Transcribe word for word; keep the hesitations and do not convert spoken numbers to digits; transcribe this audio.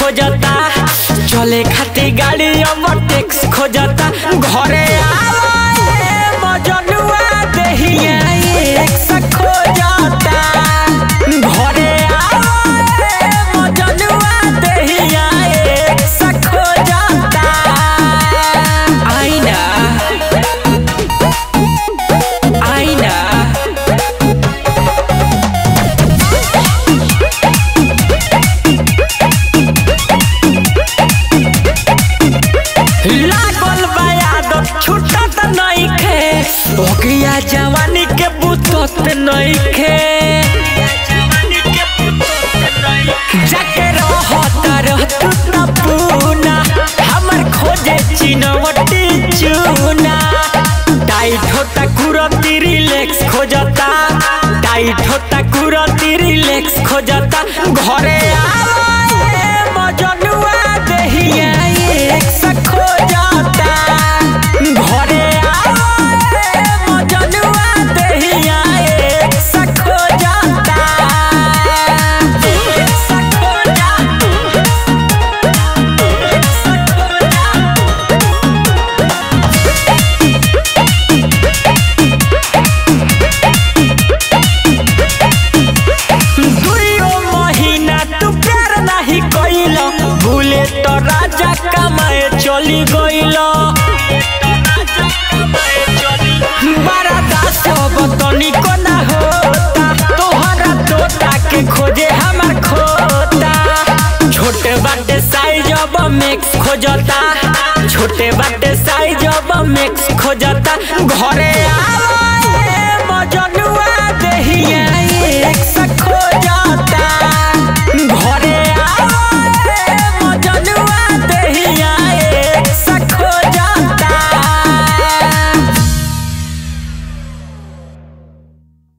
खोजता, चले खाती गाड़ी टैक्स खोजता। घरे आवे मजनुआ देहिया एक्स खोजता, घरे आवे मजनुआ देहिया एक्स खोजता। आईना आईना लागल बा आदत छूटत नइखे, ओगिया जवानी के बुतत नइखे। जाके रहत रहत न पूना, हमर खोजे चिनवटी चूना। टाइट होता कुरती रिलैक्स खोजता, टाइट होता कुरती रिलैक्स खोजता। घरे आवे मजनुआ देहिया एक्स खोजता, घरे आवे मजनुआ देहिया एक्स खोजता। दुइयो महीना तू प्यार नहीं कइल, भूले तो राजा कमाए चली गइल। बड़ा दास बतनी को ना होता, तोहरा तोता के खोजे हमर खोता। छोटे बाटे साइज अब मिक्स खोजता, छोटे बाटे साइज अब मिक्स खोजता। घरे आ